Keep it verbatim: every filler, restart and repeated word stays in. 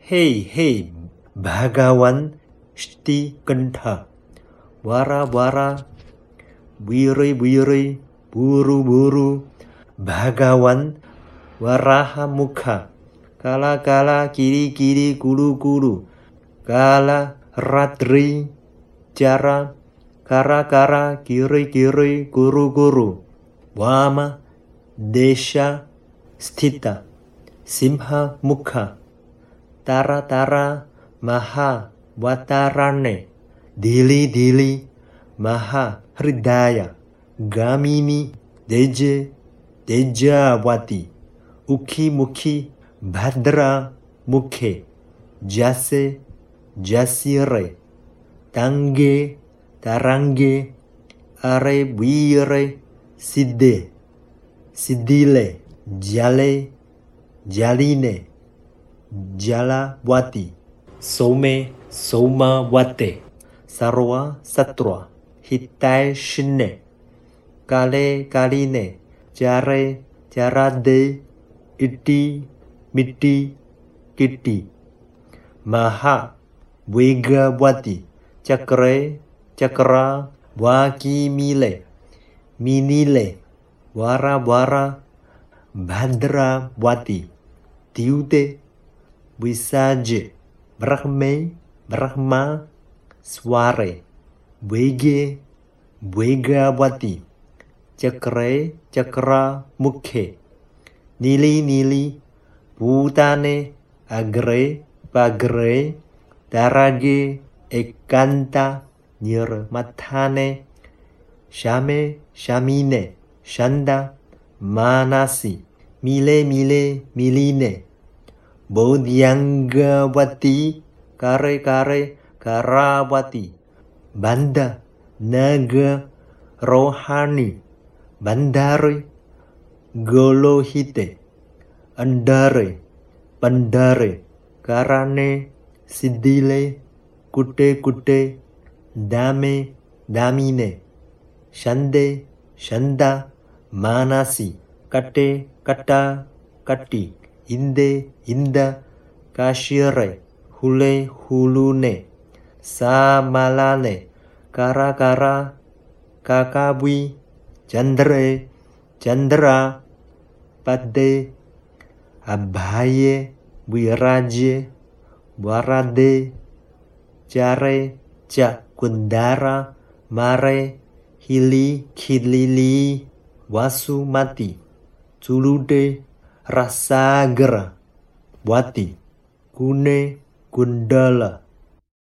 Hei, hei, Bhagawan Shti Kantha, Wara Wara, Wiri Wiri, Buru Buru, Bhagawan Waraha Mukha, Kala Kala, Kiri Kiri, Guru Guru, Kala Ratri, Jara, Kara Kara, Kiri Kiri, Guru Guru, Wama, Desha, Sthita, Simha Mukha, Tara Tara, Maha Vatarane, Dili Dili, Maha Hridaya, Gamini, Deje, Dejawati, Ukhi Mukhi, Bhadra Mukhe, Jase, Jasire, Tange, Tarange, Are Vire, Siddhe, Siddhile, Jale, Jaline, Jalawati, Some, Somawate, Sarwa, Satra, Hitai Shine, Kale, Kaline, Jare, Jarade, Iti, Miti, Kiti, Maha, Vegawati, Chakre, Chakra, Waki Mile, Minile, Wara Wara, Bhadrawati, Tiude, Visaje, Brahme, Brahma, Sware, Vege, Vegawati, Chakre, Chakra, Mukhe, Nili Nili, Bhutane, Agre, Pagre, Darage, Ekanta, Nirmatane, Shame, Shamine, Shanda, Manasi, Mile Mile, Miline, Bodhyangawati, Kare Kare, Karawati, Banda, Naga, Rohani, Bandari, Golohite, Andare, Bandare, Karane, Siddhile, Kute Kute, Dame, Damine, Shande, Shanda, Manasi, Kate, Kata, Kati, Inde, Inda, Kashire, Hule, Hulune, Samalane, Kara Kara, Kakabwi, Chandre, Chandra, Pade, Abhaye, Wiraje, Warade, Jare, Jakundara, Mare, Hili, Khilili, Wasumati, Tulude, Rasagara, Wati, Gune, Gundala,